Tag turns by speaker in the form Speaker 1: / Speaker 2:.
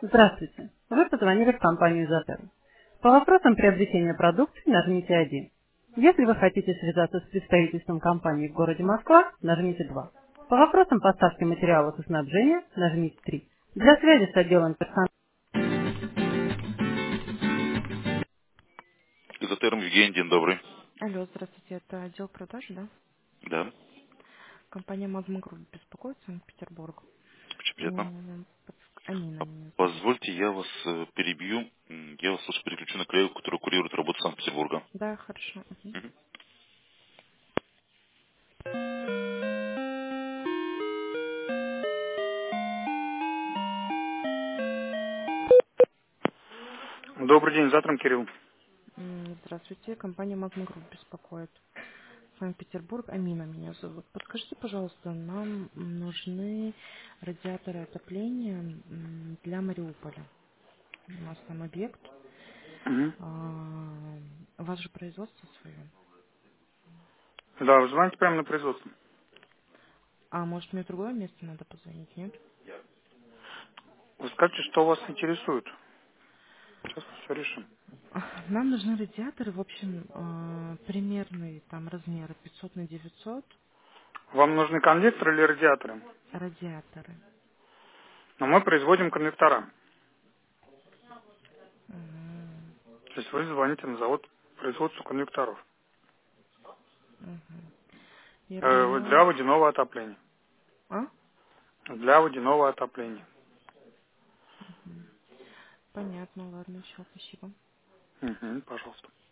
Speaker 1: Здравствуйте. Вы позвонили в компанию «Изотер». По вопросам приобретения продукции нажмите 1. Если вы хотите связаться с представительством компании в городе Москва, нажмите 2. По вопросам поставки материалов и снабжения нажмите 3. Для связи с отделом персонала. Изотерм Евгений, день добрый.
Speaker 2: Алло, здравствуйте, это отдел продаж, да?
Speaker 1: Да,
Speaker 2: Компания Магма Групп беспокоит Санкт-Петербург.
Speaker 1: очень приятно.
Speaker 2: Амина меня зовут.
Speaker 1: Позвольте, я вас перебью. Я вас лучше переключу на коллегу, который курирует работу Санкт-Петербурга.
Speaker 2: Да, хорошо. Мгм.
Speaker 1: Мгм. Добрый день, завтра Кирилл.
Speaker 2: Здравствуйте, компания Магма Групп беспокоит Санкт-Петербург. Амина меня зовут. Подскажите, пожалуйста, нам нужны радиаторы отопления для Мариуполя. У нас там объект.
Speaker 1: Мгм.
Speaker 2: У вас же производство свое.
Speaker 1: Да, вы звоните прямо на производство.
Speaker 2: А может мне в другое место надо позвонить, нет?
Speaker 1: Вы скажете, что вас интересует. Сейчас все решим.
Speaker 2: Нам нужны радиаторы, в общем, примерные там размеры 500 на 900
Speaker 1: Вам нужны конвекторы или радиаторы?
Speaker 2: радиаторы.
Speaker 1: Но мы производим конвектора.
Speaker 2: Мгм.
Speaker 1: То есть вы звоните на завод производства конвекторов.
Speaker 2: Мгм. Я
Speaker 1: Для
Speaker 2: поняла.
Speaker 1: водяного отопления.
Speaker 2: А?
Speaker 1: Для водяного отопления.
Speaker 2: Понятно, ладно, все, спасибо.
Speaker 1: Мгм, пожалуйста.